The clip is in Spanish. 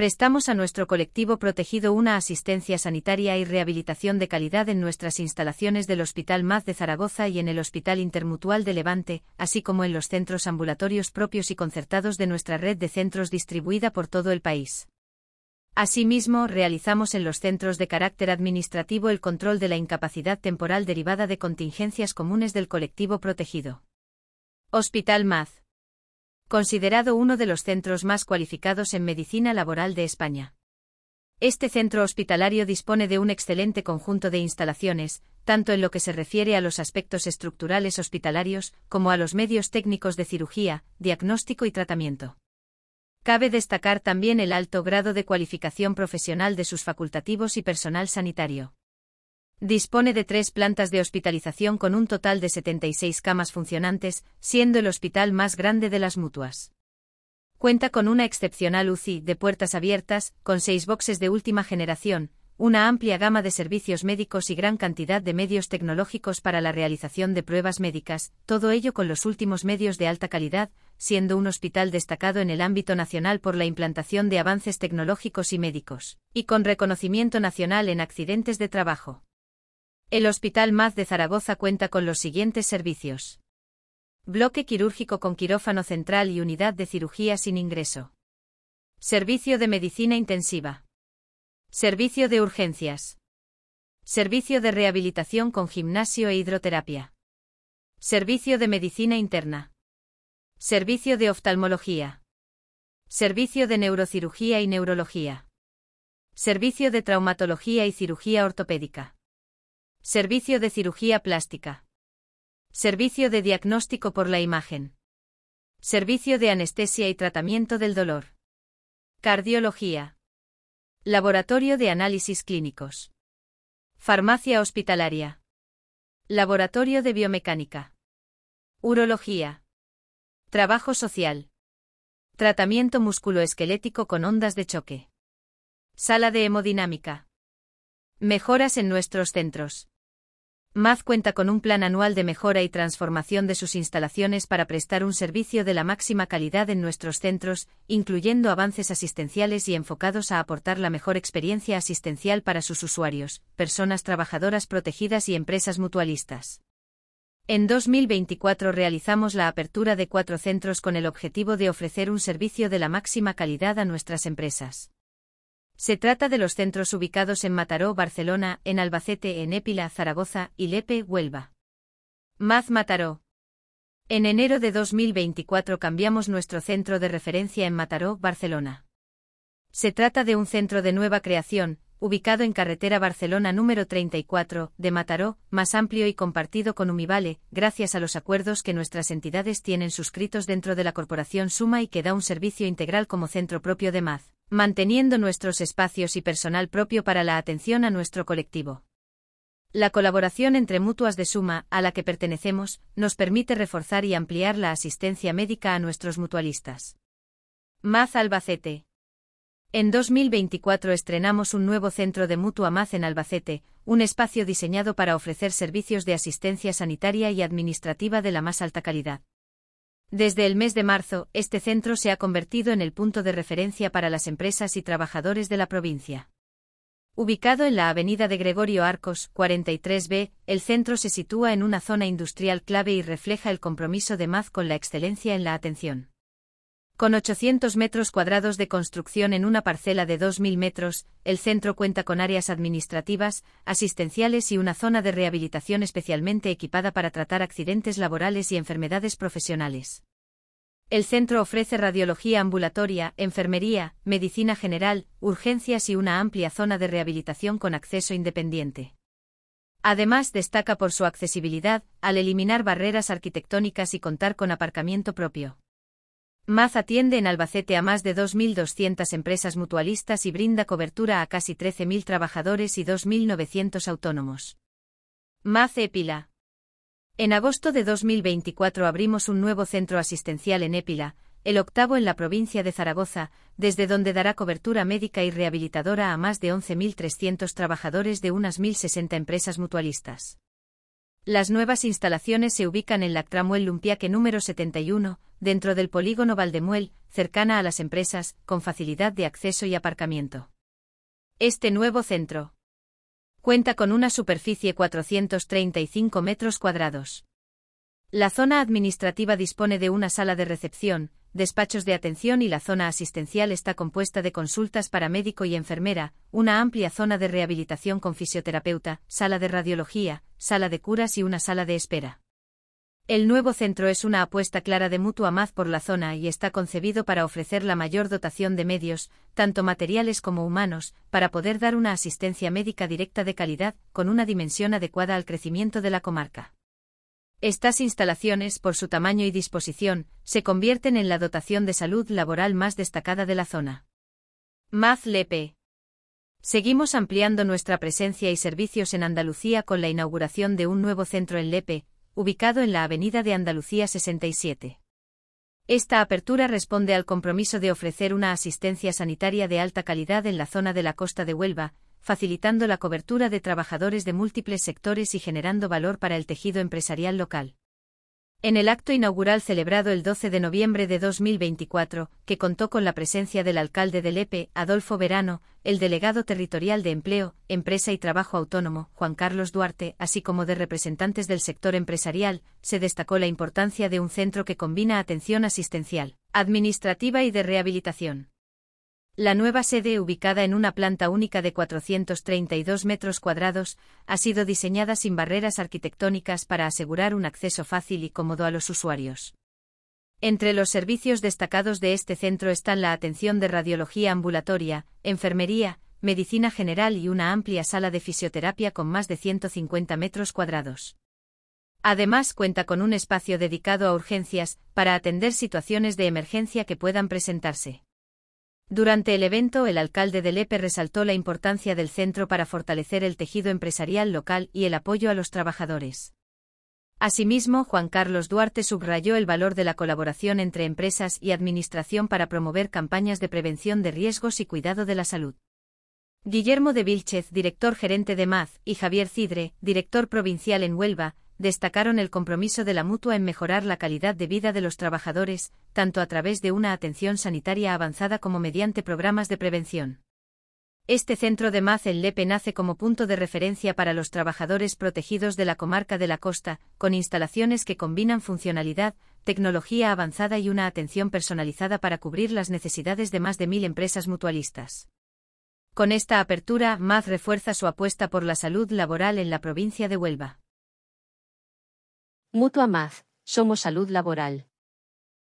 Prestamos a nuestro colectivo protegido una asistencia sanitaria y rehabilitación de calidad en nuestras instalaciones del Hospital Maz de Zaragoza y en el Hospital Intermutual de Levante, así como en los centros ambulatorios propios y concertados de nuestra red de centros distribuida por todo el país. Asimismo, realizamos en los centros de carácter administrativo el control de la incapacidad temporal derivada de contingencias comunes del colectivo protegido. Hospital Maz. Considerado uno de los centros más cualificados en medicina laboral de España. Este centro hospitalario dispone de un excelente conjunto de instalaciones, tanto en lo que se refiere a los aspectos estructurales hospitalarios, como a los medios técnicos de cirugía, diagnóstico y tratamiento. Cabe destacar también el alto grado de cualificación profesional de sus facultativos y personal sanitario. Dispone de 3 plantas de hospitalización con un total de 76 camas funcionantes, siendo el hospital más grande de las mutuas. Cuenta con una excepcional UCI de puertas abiertas, con 6 boxes de última generación, una amplia gama de servicios médicos y gran cantidad de medios tecnológicos para la realización de pruebas médicas, todo ello con los últimos medios de alta calidad, siendo un hospital destacado en el ámbito nacional por la implantación de avances tecnológicos y médicos, y con reconocimiento nacional en accidentes de trabajo. El Hospital Maz de Zaragoza cuenta con los siguientes servicios. Bloque quirúrgico con quirófano central y unidad de cirugía sin ingreso. Servicio de medicina intensiva. Servicio de urgencias. Servicio de rehabilitación con gimnasio e hidroterapia. Servicio de medicina interna. Servicio de oftalmología. Servicio de neurocirugía y neurología. Servicio de traumatología y cirugía ortopédica. Servicio de cirugía plástica. Servicio de diagnóstico por la imagen. Servicio de anestesia y tratamiento del dolor. Cardiología. Laboratorio de análisis clínicos. Farmacia hospitalaria. Laboratorio de biomecánica. Urología. Trabajo social. Tratamiento musculoesquelético con ondas de choque. Sala de hemodinámica. Mejoras en nuestros centros. Maz cuenta con un plan anual de mejora y transformación de sus instalaciones para prestar un servicio de la máxima calidad en nuestros centros, incluyendo avances asistenciales y enfocados a aportar la mejor experiencia asistencial para sus usuarios, personas trabajadoras protegidas y empresas mutualistas. En 2024 realizamos la apertura de 4 centros con el objetivo de ofrecer un servicio de la máxima calidad a nuestras empresas. Se trata de los centros ubicados en Mataró, Barcelona, en Albacete, en Épila, Zaragoza, y Lepe, Huelva. Maz Mataró. En enero de 2024 cambiamos nuestro centro de referencia en Mataró, Barcelona. Se trata de un centro de nueva creación, ubicado en carretera Barcelona número 34, de Mataró, más amplio y compartido con Umivale, gracias a los acuerdos que nuestras entidades tienen suscritos dentro de la Corporación Suma y que da un servicio integral como centro propio de Maz, manteniendo nuestros espacios y personal propio para la atención a nuestro colectivo. La colaboración entre mutuas de Suma, a la que pertenecemos, nos permite reforzar y ampliar la asistencia médica a nuestros mutualistas. Maz Albacete. En 2024 estrenamos un nuevo centro de Mutua Maz en Albacete, un espacio diseñado para ofrecer servicios de asistencia sanitaria y administrativa de la más alta calidad. Desde el mes de marzo, este centro se ha convertido en el punto de referencia para las empresas y trabajadores de la provincia. Ubicado en la avenida de Gregorio Arcos, 43B, el centro se sitúa en una zona industrial clave y refleja el compromiso de Maz con la excelencia en la atención. Con 800 metros cuadrados de construcción en una parcela de 2.000 metros, el centro cuenta con áreas administrativas, asistenciales y una zona de rehabilitación especialmente equipada para tratar accidentes laborales y enfermedades profesionales. El centro ofrece radiología ambulatoria, enfermería, medicina general, urgencias y una amplia zona de rehabilitación con acceso independiente. Además, destaca por su accesibilidad, al eliminar barreras arquitectónicas y contar con aparcamiento propio. Maz atiende en Albacete a más de 2.200 empresas mutualistas y brinda cobertura a casi 13.000 trabajadores y 2.900 autónomos. Maz Épila. En agosto de 2024 abrimos un nuevo centro asistencial en Épila, el 8º en la provincia de Zaragoza, desde donde dará cobertura médica y rehabilitadora a más de 11.300 trabajadores de unas 1.060 empresas mutualistas. Las nuevas instalaciones se ubican en la Tramuel Lumpiaque número 71, dentro del polígono Valdemuel, cercana a las empresas, con facilidad de acceso y aparcamiento. Este nuevo centro cuenta con una superficie 435 metros cuadrados. La zona administrativa dispone de una sala de recepción, despachos de atención y la zona asistencial está compuesta de consultas para médico y enfermera, una amplia zona de rehabilitación con fisioterapeuta, sala de radiología, sala de curas y una sala de espera. El nuevo centro es una apuesta clara de Mutua Maz por la zona y está concebido para ofrecer la mayor dotación de medios, tanto materiales como humanos, para poder dar una asistencia médica directa de calidad, con una dimensión adecuada al crecimiento de la comarca. Estas instalaciones, por su tamaño y disposición, se convierten en la dotación de salud laboral más destacada de la zona. Maz Lepe. Seguimos ampliando nuestra presencia y servicios en Andalucía con la inauguración de un nuevo centro en Lepe, ubicado en la Avenida de Andalucía 67. Esta apertura responde al compromiso de ofrecer una asistencia sanitaria de alta calidad en la zona de la costa de Huelva, facilitando la cobertura de trabajadores de múltiples sectores y generando valor para el tejido empresarial local. En el acto inaugural celebrado el 12 de noviembre de 2024, que contó con la presencia del alcalde de Lepe, Adolfo Verano, el delegado territorial de Empleo, Empresa y Trabajo Autónomo, Juan Carlos Duarte, así como de representantes del sector empresarial, se destacó la importancia de un centro que combina atención asistencial, administrativa y de rehabilitación. La nueva sede, ubicada en una planta única de 432 metros cuadrados, ha sido diseñada sin barreras arquitectónicas para asegurar un acceso fácil y cómodo a los usuarios. Entre los servicios destacados de este centro están la atención de radiología ambulatoria, enfermería, medicina general y una amplia sala de fisioterapia con más de 150 metros cuadrados. Además, cuenta con un espacio dedicado a urgencias, para atender situaciones de emergencia que puedan presentarse. Durante el evento, el alcalde de Lepe resaltó la importancia del centro para fortalecer el tejido empresarial local y el apoyo a los trabajadores. Asimismo, Juan Carlos Duarte subrayó el valor de la colaboración entre empresas y administración para promover campañas de prevención de riesgos y cuidado de la salud. Guillermo de Vilchez, director gerente de Maz, y Javier Cidre, director provincial en Huelva, destacaron el compromiso de la Mutua en mejorar la calidad de vida de los trabajadores, tanto a través de una atención sanitaria avanzada como mediante programas de prevención. Este centro de Maz en Lepe nace como punto de referencia para los trabajadores protegidos de la comarca de la costa, con instalaciones que combinan funcionalidad, tecnología avanzada y una atención personalizada para cubrir las necesidades de más de 1000 empresas mutualistas. Con esta apertura, Maz refuerza su apuesta por la salud laboral en la provincia de Huelva. Mutua Maz, somos salud laboral.